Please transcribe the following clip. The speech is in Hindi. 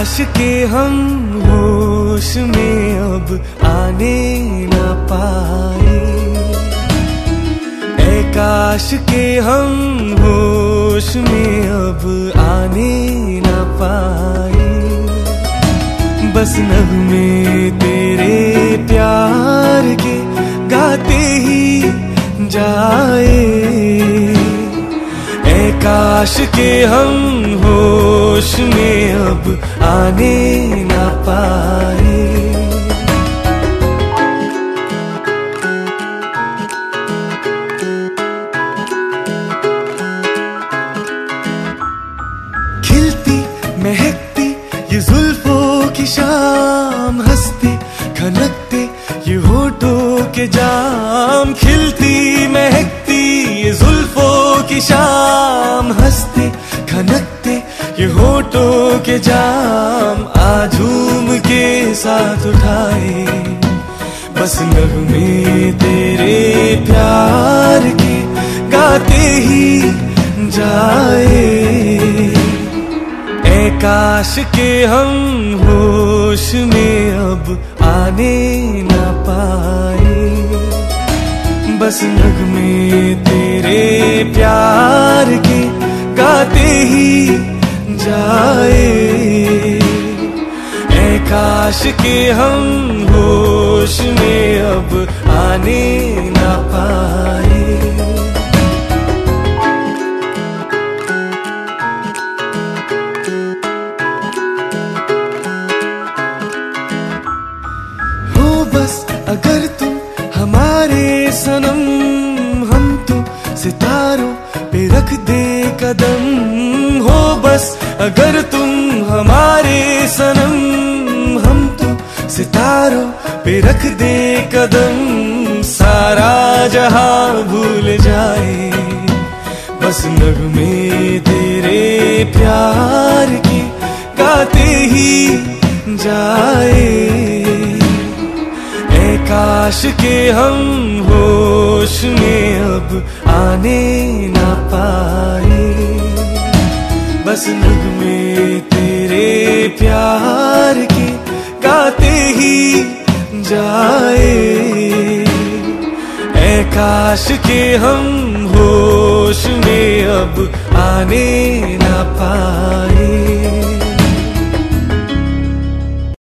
काश के हम होश में अब आने न पाए, ऐ काश के हम होश में अब आने न पाए। बस नग़्मे तेरे प्यार के गाते ही जाए, ऐ काश के हम होश में अब आने न पाए। खिलती महकती ये जुल्फों की शाम, हंसते खनकते ये होठों के जाम। खिलती महकती ये जुल्फों की शाम, हंसते खनकते ये होठों के जाम। आ झूम के साथ उठाए, बस नग़्मे तेरे प्यार के गाते ही जाए, ऐ काश के हम होश में अब आने न पाए। बस नग़्मे तेरे प्यार के गाते ही जाए, ऐ काश के हम होश में अब आने न पाए। बस अगर तुम हमारे सनम, हम तो सितारों पे रख दे कदम। हो बस अगर तुम हमारे सनम, हम तो सितारों पे रख दे कदम। सारा जहां भूल जाए, बस नग़्मे तेरे प्यार की गाते ही जाए, काश के हम होश में अब आने न पाए। बस नग़्मे तेरे प्यार के गाते ही जाए, ऐ काश के हम होश में अब आने न पाए।